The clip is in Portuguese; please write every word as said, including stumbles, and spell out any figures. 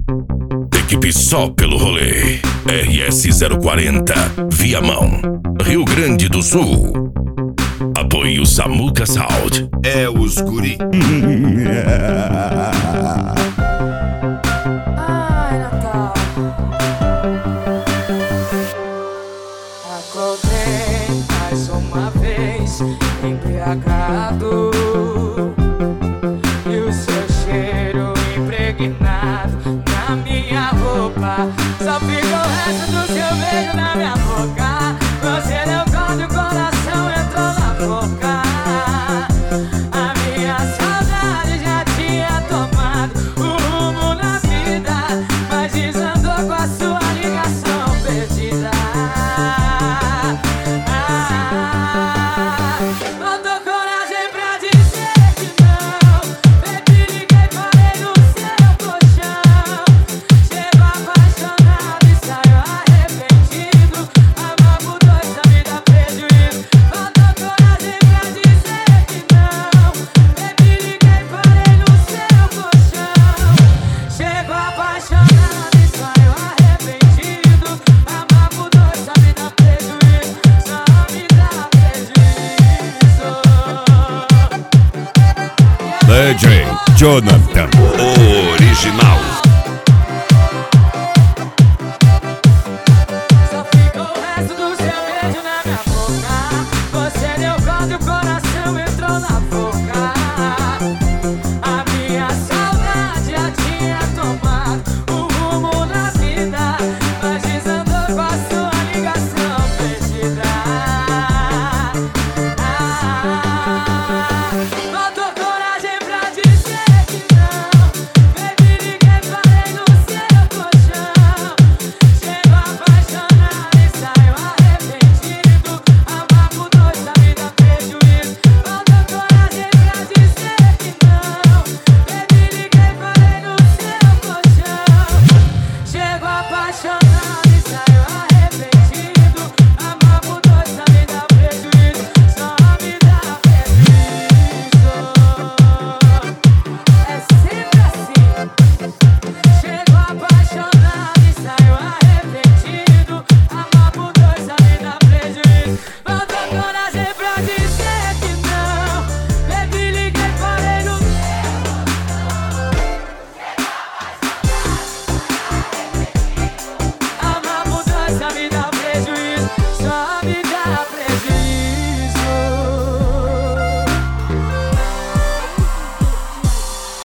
Equipe só pelo rolê. R S zero quarenta, Viamão, Rio Grande do Sul. Apoio Samuca Sound. É os guri. Ai, Natal. Acordei mais uma vez embriagado, e o seu cheiro impregnado na minha roupa. Só fica o resto do seu beijo na minha boca. Você deu conta e o coração entrou na boca. A minha saudade já tinha tomado o rumo na vida, mas desandou com a sua ligação perdida. Ah, faltou coragem pra dizer que não. Baby, liguei, parei no seu colchão. Chego apaixonado e saio arrependido. Amor por dois, a vida prejuízo. Faltou coragem pra dizer que não. Baby, liguei, parei no seu colchão. Chego apaixonado e saio arrependido. Amor por dois, a vida prejuízo. Só me dá prejuízo. D J Jonathan.